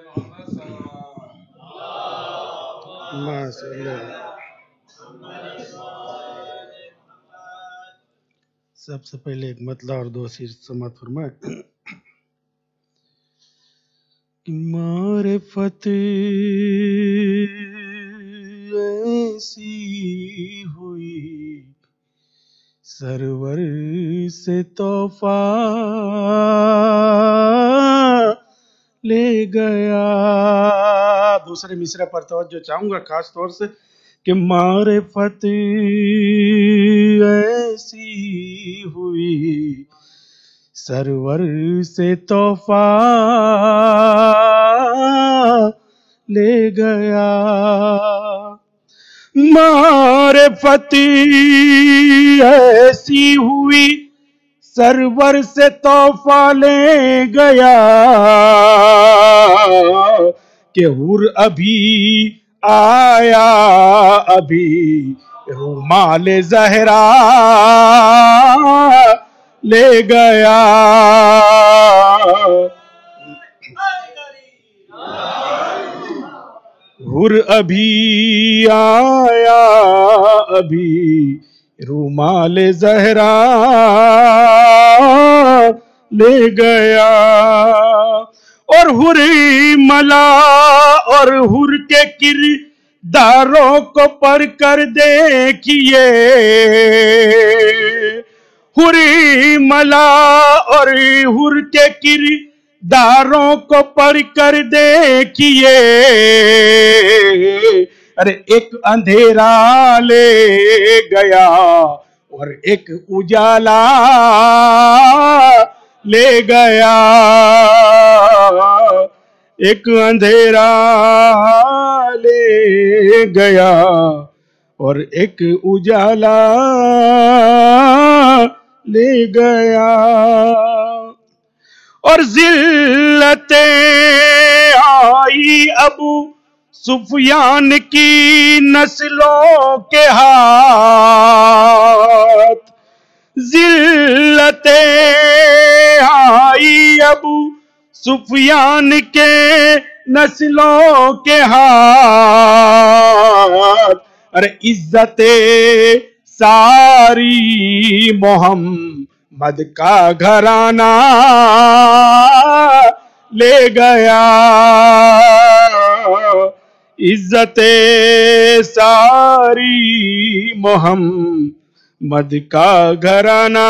سب سے پہلے ایک مطلع اور دو سیر سماعت فرمائے کہ معرفت ایسی ہوئی سرور سے تحفہ لے گیا. دوسرے مصرع پر توجہ چاہوں گا خاص طور سے کہ معرفت ایسی ہوئی سرور سے تحفہ لے گیا. معرفت ایسی ہوئی سرور سے تحفہ لے گیا کہ حور ابھی آیا ابھی رومال زہرا لے گیا. حور ابھی آیا ابھی رومال زہرا لے گیا. اور حور ملا اور حور کے کرداروں کو پڑھ کر دیکھیے. حور ملا اور حور کے کرداروں کو پڑھ کر دیکھیے. ارے ایک اندھیرا لے گیا اور ایک اجالا لے گیا. ایک اندھیرا لے گیا اور ایک اجالا لے گیا. اور ذلتیں آئی ابو سفیان کی نسلوں کے ہاتھ. ذلتیں آئی ابو سفیان کے نسلوں کے ہاتھ. ارے عزت ساری محمد کا گھرانہ لے گیا. عزت ساری محمد کا گھرانہ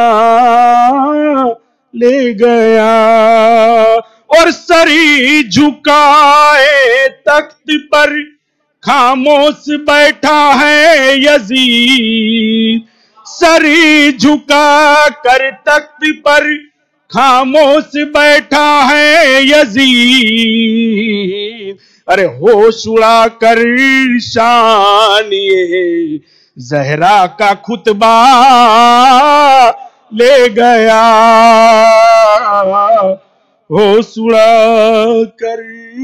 لے گیا. اور سری جھکائے تخت پر خاموش بیٹھا ہے یزید. سری جھکا کر تخت پر خاموش بیٹھا ہے یزید. ارے ہوش اڑا کر شانیے زہرا کا خطبہ لے گیا. ہوش اڑا کر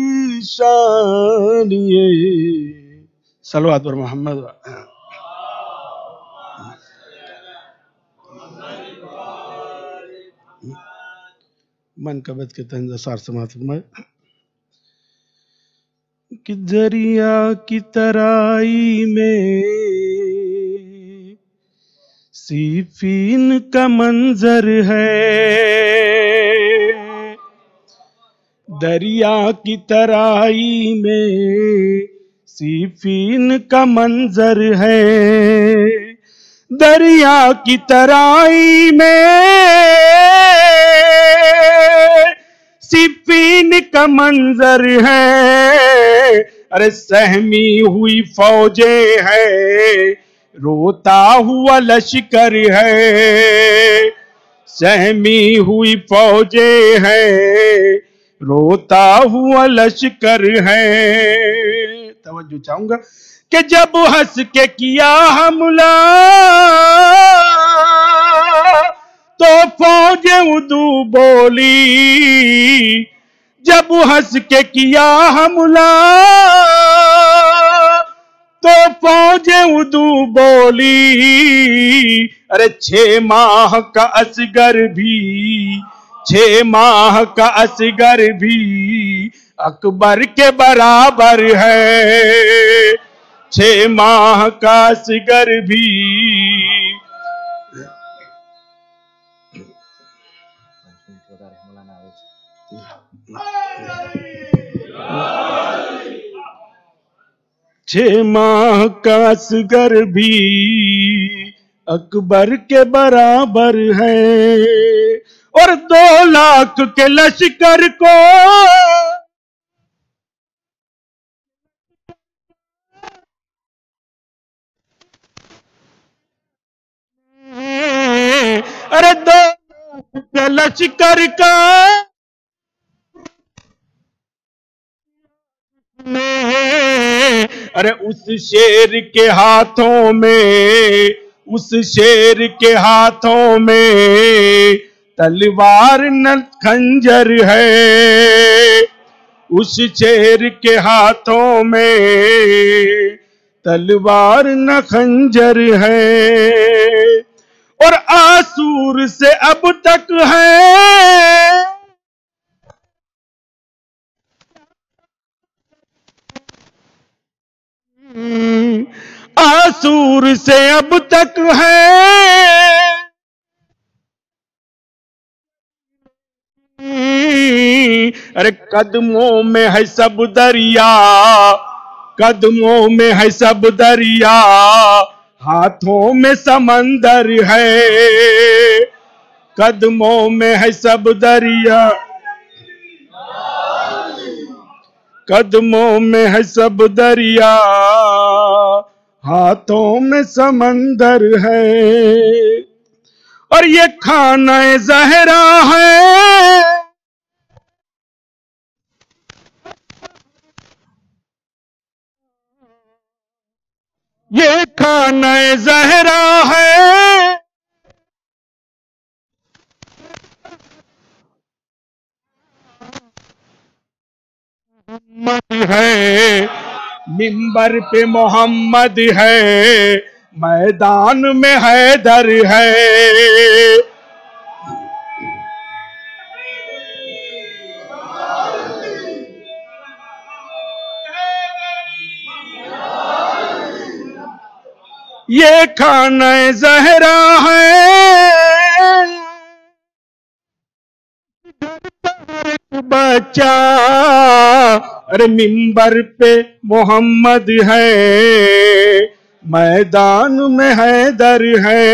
شانیے. صلوات پر محمد. منقبت کے طنز اثار سماعت فرمائے کہ دریا کی ترائی میں سیفین کا منظر ہے. دریا کی ترائی میں سیفین کا منظر ہے. دریا کی ترائی میں سیفین کا منظر ہے. ارے سہمی ہوئی فوجیں ہے روتا ہوا لشکر ہے. سہمی ہوئی فوجیں ہے روتا ہوا لشکر ہے. توجہ چاہوں گا کہ جب ہنس کے کیا حملہ تو فوج اردو بولی. جب ہنس کے کیا حملہ تو فوج اردو بولی. ارے 6 ماہ کا اصغر بھی 6 ماہ کا اصغر بھی اکبر کے برابر ہے 6 ماہ کا اصغر بھی. 6 ماہ کا اصغر بھی اکبر کے برابر ہے اور 2 لاکھ کے لشکر کو ارے 2 لاکھ کے لشکر کا ارے اس شیر کے ہاتھوں میں تلوار نہ خنجر ہے. اس شیر کے ہاتھوں میں تلوار نہ خنجر ہے اور آسور سے اب تک ہے آسور سے اب تک ہے ارے قدموں میں ہے سب دریا ہاتھوں میں سمندر ہے قدموں میں ہے سب دریا ہاتھوں میں سمندر ہے اور یہ کھانہ زہرا ہے ہے منبر پہ محمد ہے میدان میں حیدر ہے یہ کھانہ زہرا ہے بچہ ارے منبر پہ محمد ہے میدان میں حیدر ہے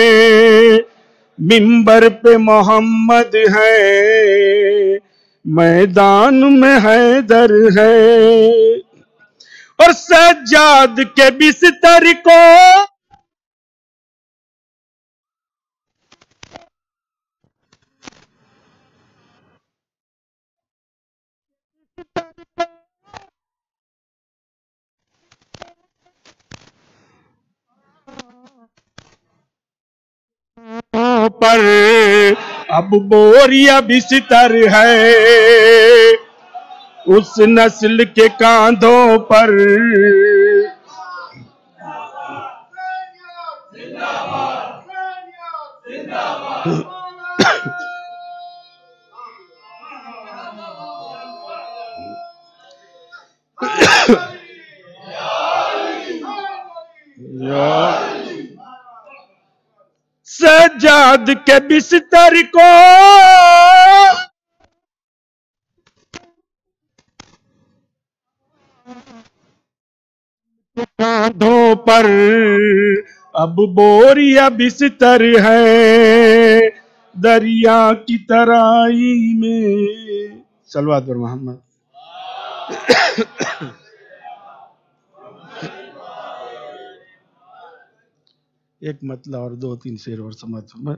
منبر پہ محمد ہے میدان میں حیدر ہے اور سجاد کے بستر کو پر اب بوریا بستر ہے اس نسل کے کاندھوں پر سجاد کے بستر کو کاندھوں پر اب بوریا بستر ہے دریا کی ترائی میں صلوات پر محمد ایک مطلع اور 2-3 شعر اور سماعت فرمائے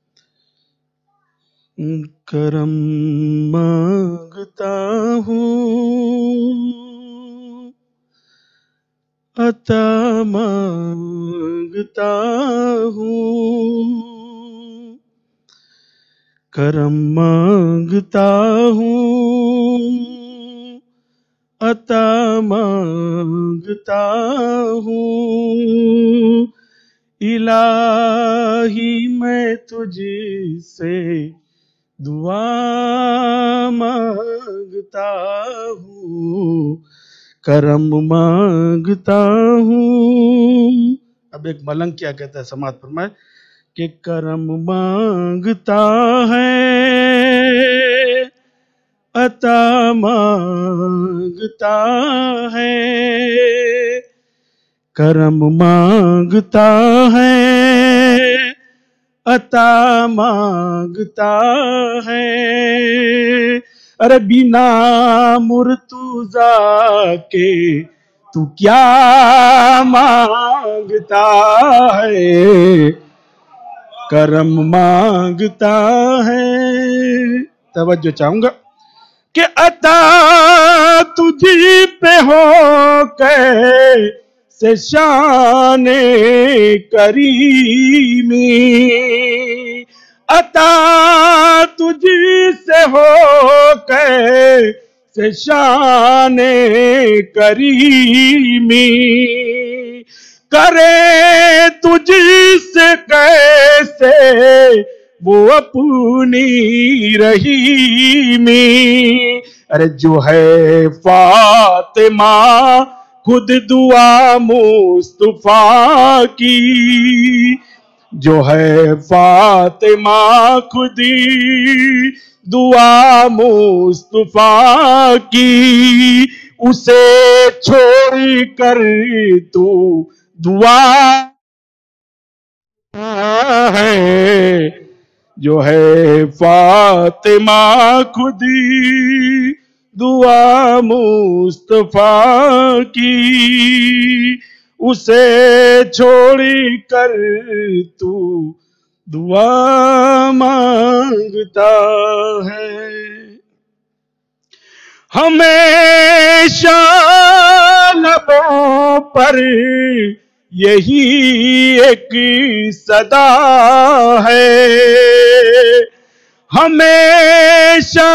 کرم مانگتا ہوں عطا مانگتا ہوں کرم مانگتا ہوں عطا مانگتا ہوں الہی میں تجھ سے دعا مانگتا مانگتا ہوں، کرم مانگتا ہوں. اب ایک ملنگ کیا کہتا ہے، سماعت فرمائے کہ کرم مانگتا ہے، عطا مانگتا ہے، کرم مانگتا ہے، عطا مانگتا ہے. ارے بنا مرتضیٰ کے تو کیا مانگتا ہے، کرم مانگتا ہے. توجہ چاہوں گا کہ عطا تجھی پہ ہو کیسے شان کریمی، عطا تجھی سے ہو کیسے شان کریمی، کرے تجھی سے کیسے وہ اپنی رحیمی. ارے جو ہے فاطمہ خود دعا مصطفیٰ کی، جو ہے فاطمہ خود دعا مصطفیٰ کی، اسے چھوڑ کر تو دعا ہے. جو ہے فاطمہ خود دعا مصطفیٰ کی، اسے چھوڑ کر تو دعا مانگتا ہے. ہمیشہ لبوں پر یہی ایک صدا ہے، ہمیشہ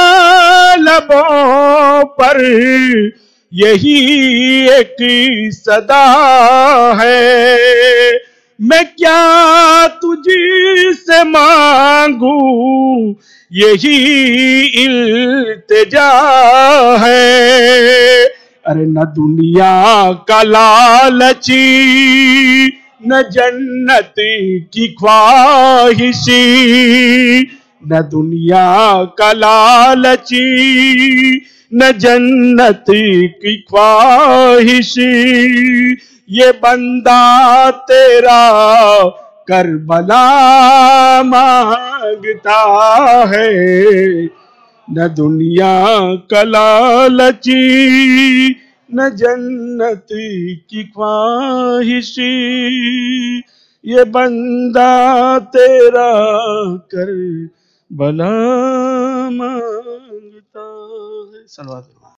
لبوں پر یہی ایک صدا ہے. میں کیا تجھی سے مانگوں یہی التجا ہے. ارے نہ دنیا کا لالچی، نہ جنت کی خواہشی، نہ دنیا کا لالچی، نہ جنت کی خواہشی، یہ بندہ تیرا کربلا مانگتا ہے. نہ دنیا کا لالچی، نہ جنت کی خواہشی، یہ بندہ تیرا کربلا مانگتا ہے. صلوات